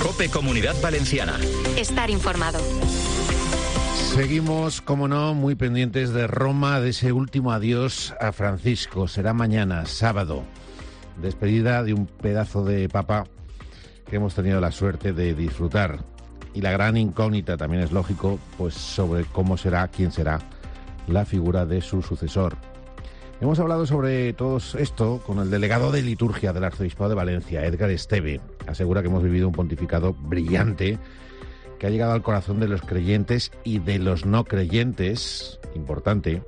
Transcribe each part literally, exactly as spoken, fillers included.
COPE Comunidad Valenciana. Estar informado. Seguimos, como no, muy pendientes de Roma, de ese último adiós a Francisco. Será mañana, sábado. Despedida de un pedazo de papa que hemos tenido la suerte de disfrutar. Y la gran incógnita, también es lógico, pues sobre cómo será, quién será la figura de su sucesor. Hemos hablado sobre todo esto con el delegado de liturgia del Arzobispado de Valencia, Edgar Esteve. Asegura que hemos vivido un pontificado brillante que ha llegado al corazón de los creyentes y de los no creyentes, importante,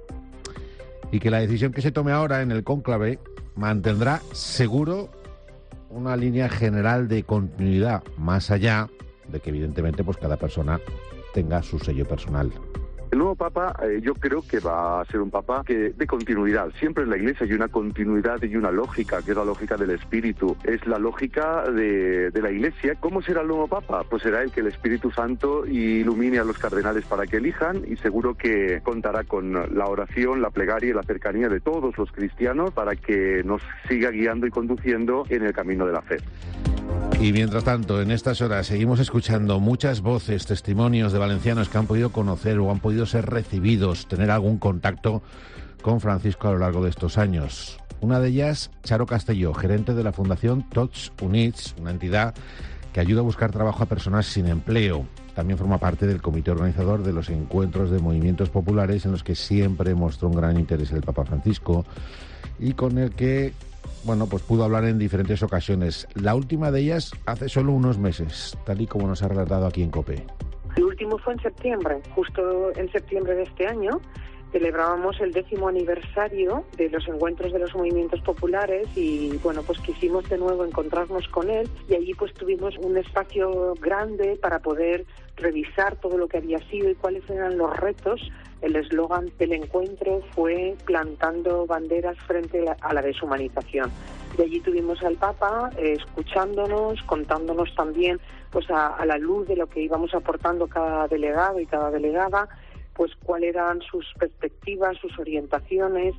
y que la decisión que se tome ahora en el cónclave mantendrá seguro una línea general de continuidad, más allá de que evidentemente pues cada persona tenga su sello personal. El nuevo Papa, eh, yo creo que va a ser un Papa que de continuidad. Siempre en la Iglesia hay una continuidad y una lógica, que es la lógica del Espíritu. Es la lógica de, de la Iglesia. ¿Cómo será el nuevo Papa? Pues será el que el Espíritu Santo ilumine a los cardenales para que elijan, y seguro que contará con la oración, la plegaria y la cercanía de todos los cristianos para que nos siga guiando y conduciendo en el camino de la fe. Y mientras tanto, en estas horas seguimos escuchando muchas voces, testimonios de valencianos que han podido conocer o han podido ser recibidos, tener algún contacto con Francisco a lo largo de estos años. Una de ellas, Charo Castelló, gerente de la Fundación Tots Units, una entidad que ayuda a buscar trabajo a personas sin empleo. También forma parte del comité organizador de los encuentros de movimientos populares en los que siempre mostró un gran interés el Papa Francisco y con el que, bueno, pues pudo hablar en diferentes ocasiones. La última de ellas hace solo unos meses, tal y como nos ha relatado aquí en COPE. El último fue en septiembre, justo en septiembre de este año. Celebrábamos el décimo aniversario de los encuentros de los movimientos populares y, bueno, pues quisimos de nuevo encontrarnos con él y allí pues tuvimos un espacio grande para poder revisar todo lo que había sido y cuáles eran los retos. El eslogan del encuentro fue plantando banderas frente a la deshumanización. De allí tuvimos al Papa eh, escuchándonos, contándonos también pues a, a la luz de lo que íbamos aportando cada delegado y cada delegada, pues cuáles eran sus perspectivas, sus orientaciones.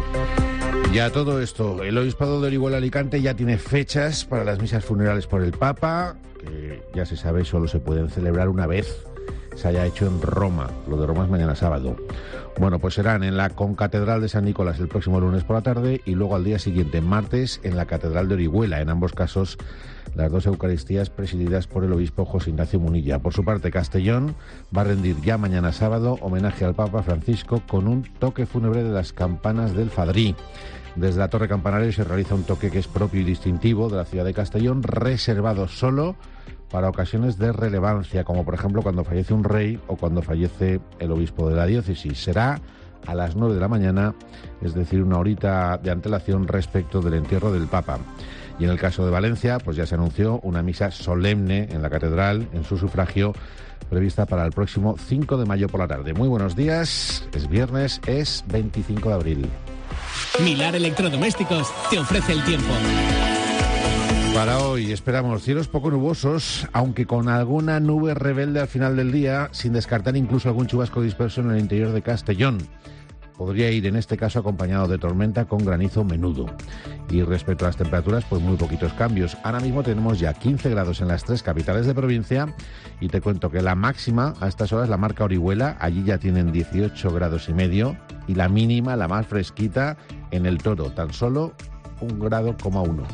Ya todo esto, el Obispado de Orihuela Alicante ya tiene fechas para las misas funerales por el Papa, que ya se sabe solo se pueden celebrar una vez se haya hecho en Roma. Lo de Roma es mañana sábado. Bueno, pues serán en la Concatedral de San Nicolás el próximo lunes por la tarde y luego al día siguiente, martes, en la Catedral de Orihuela. En ambos casos, las dos Eucaristías presididas por el obispo José Ignacio Munilla. Por su parte, Castellón va a rendir ya mañana sábado homenaje al Papa Francisco con un toque fúnebre de las campanas del Fadrí. Desde la Torre Campanario se realiza un toque que es propio y distintivo de la ciudad de Castellón, reservado solo para ocasiones de relevancia, como por ejemplo cuando fallece un rey o cuando fallece el obispo de la diócesis. Será a las nueve de la mañana, es decir, una horita de antelación respecto del entierro del Papa. Y en el caso de Valencia, pues ya se anunció una misa solemne en la catedral, en su sufragio, prevista para el próximo cinco de mayo por la tarde. Muy buenos días, es viernes, es veinticinco de abril. Milar Electrodomésticos te ofrece el tiempo. Para hoy esperamos cielos poco nubosos, aunque con alguna nube rebelde al final del día, sin descartar incluso algún chubasco disperso en el interior de Castellón. Podría ir en este caso acompañado de tormenta con granizo menudo. Y respecto a las temperaturas, pues muy poquitos cambios. Ahora mismo tenemos ya quince grados en las tres capitales de provincia y te cuento que la máxima a estas horas la marca Orihuela, allí ya tienen dieciocho grados y medio, y la mínima, la más fresquita, en el Toro, tan solo un grado coma uno.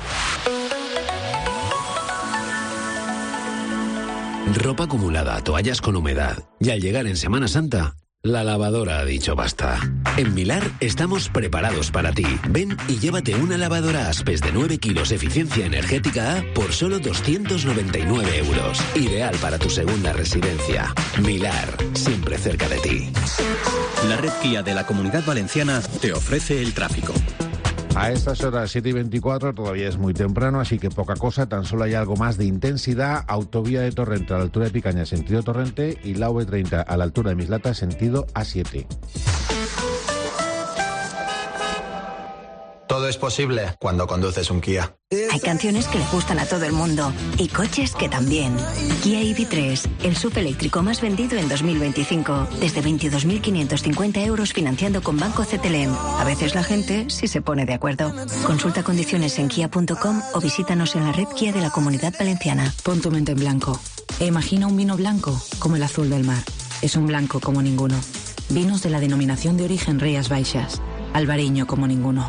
Ropa acumulada, toallas con humedad. Y al llegar en Semana Santa, la lavadora ha dicho basta. En Milar estamos preparados para ti. Ven y llévate una lavadora Aspes de nueve kilos eficiencia energética A por solo doscientos noventa y nueve euros. Ideal para tu segunda residencia. Milar, siempre cerca de ti. La red Kia de la Comunidad Valenciana te ofrece el tráfico. A estas horas siete y veinticuatro todavía es muy temprano, así que poca cosa, tan solo hay algo más de intensidad. Autovía de Torrente a la altura de Picaña, sentido Torrente, y la U V treinta a la altura de Mislata, sentido A siete. Todo es posible cuando conduces un Kia. Hay canciones que le gustan a todo el mundo y coches que también. Kia E V tres, el S U V eléctrico más vendido en dos mil veinticinco. Desde veintidós mil quinientos cincuenta euros financiando con Banco C T L M. A veces la gente sí se pone de acuerdo. Consulta condiciones en kia punto com o visítanos en la red Kia de la Comunidad Valenciana. Pon tu mente en blanco e imagina un vino blanco como el azul del mar. Es un blanco como ninguno. Vinos de la denominación de origen Rías Baixas. Albariño como ninguno.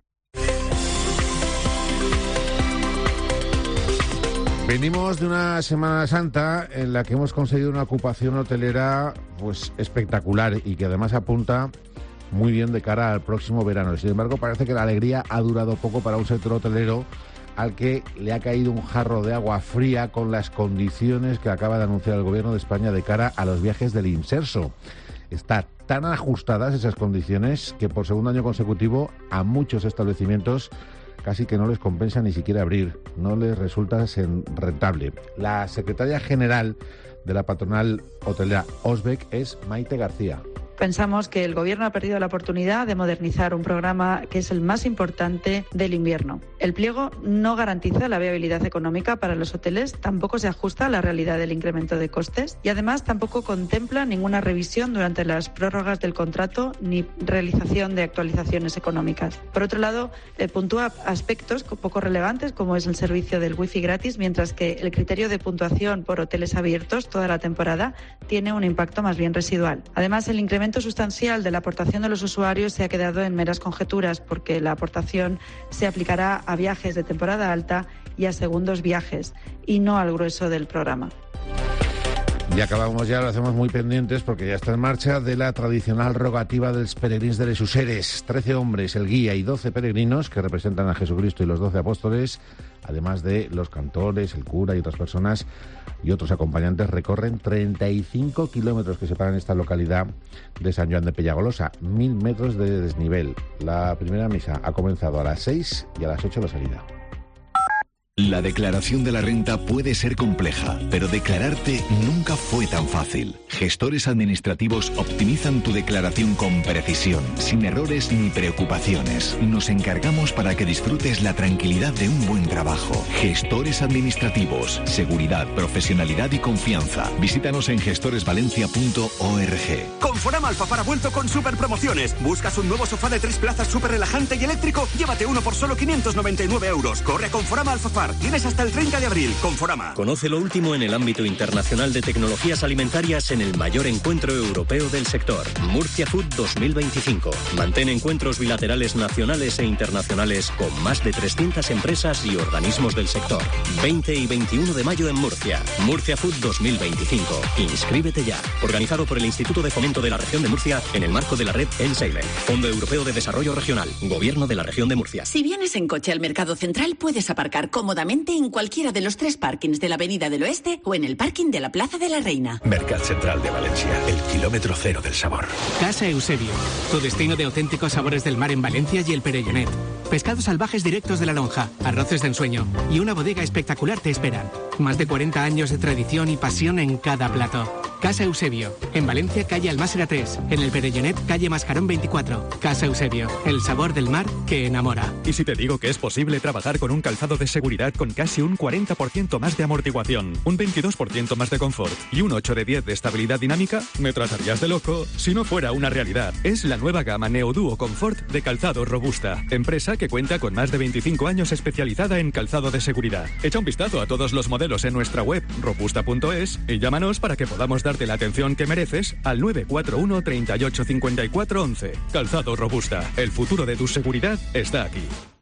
Venimos de una Semana Santa en la que hemos conseguido una ocupación hotelera pues espectacular y que además apunta muy bien de cara al próximo verano. Sin embargo, parece que la alegría ha durado poco para un sector hotelero al que le ha caído un jarro de agua fría con las condiciones que acaba de anunciar el Gobierno de España de cara a los viajes del Inserso. Está tan ajustadas esas condiciones que por segundo año consecutivo a muchos establecimientos casi que no les compensa ni siquiera abrir, no les resulta rentable. La secretaria general de la patronal hotelera Osbec es Maite García. Pensamos que el Gobierno ha perdido la oportunidad de modernizar un programa que es el más importante del invierno. El pliego no garantiza la viabilidad económica para los hoteles, tampoco se ajusta a la realidad del incremento de costes y además tampoco contempla ninguna revisión durante las prórrogas del contrato ni realización de actualizaciones económicas. Por otro lado, eh, puntúa aspectos poco relevantes como es el servicio del wifi gratis, mientras que el criterio de puntuación por hoteles abiertos toda la temporada tiene un impacto más bien residual. Además, el incremento sustancial de la aportación de los usuarios se ha quedado en meras conjeturas porque la aportación se aplicará a viajes de temporada alta y a segundos viajes y no al grueso del programa. Y acabamos ya, lo hacemos muy pendientes porque ya está en marcha de la tradicional rogativa dels peregrins de les Useres. Trece hombres, el guía y doce peregrinos que representan a Jesucristo y los doce apóstoles, además de los cantores, el cura y otras personas y otros acompañantes, recorren treinta y cinco kilómetros que separan esta localidad de San Joan de Peñagolosa, mil metros de desnivel. La primera misa ha comenzado a las seis y a las ocho la salida. La declaración de la renta puede ser compleja, pero declararte nunca fue tan fácil. Gestores administrativos optimizan tu declaración con precisión, sin errores ni preocupaciones. Nos encargamos para que disfrutes la tranquilidad de un buen trabajo. Gestores administrativos, seguridad, profesionalidad y confianza. Visítanos en gestores valencia punto org. Conforama Alfafar ha vuelto con super promociones. ¿Buscas un nuevo sofá de tres plazas súper relajante y eléctrico? Llévate uno por solo quinientos noventa y nueve euros. Corre a Conforama Alfafar. Tienes hasta el treinta de abril. Conforama. Conoce lo último en el ámbito internacional de tecnologías alimentarias en el mayor encuentro europeo del sector, Murcia Food dos mil veinticinco. Mantén encuentros bilaterales nacionales e internacionales con más de trescientas empresas y organismos del sector. veinte y veintiuno de mayo en Murcia. Murcia Food dos mil veinticinco. Inscríbete ya. Organizado por el Instituto de Fomento de la Región de Murcia en el marco de la red Enseimen. Fondo Europeo de Desarrollo Regional. Gobierno de la Región de Murcia. Si vienes en coche al Mercado Central, puedes aparcar cómodamente en cualquiera de los tres parkings de la Avenida del Oeste o en el parking de la Plaza de la Reina. Mercat Central de Valencia, el kilómetro cero del sabor. Casa Eusebio, tu destino de auténticos sabores del mar en Valencia y el Perellonet. Pescados salvajes directos de la lonja, arroces de ensueño y una bodega espectacular te esperan. Más de cuarenta años de tradición y pasión en cada plato. Casa Eusebio, en Valencia calle Almásera tres, en el Perellonet calle Mascarón veinticuatro. Casa Eusebio, el sabor del mar que enamora. ¿Y si te digo que es posible trabajar con un calzado de seguridad con casi un cuarenta por ciento más de amortiguación, un veintidós por ciento más de confort y un ocho de diez de estabilidad dinámica? Me tratarías de loco si no fuera una realidad. Es la nueva gama Neoduo Comfort de calzado robusta, empresa que cuenta con más de veinticinco años especializada en calzado de seguridad. Echa un vistazo a todos los modelos en nuestra web robusta punto es y llámanos para que podamos darte la atención que mereces al nueve cuatro uno, treinta y ocho, cincuenta y cuatro, once. Calzado Robusta, el futuro de tu seguridad está aquí.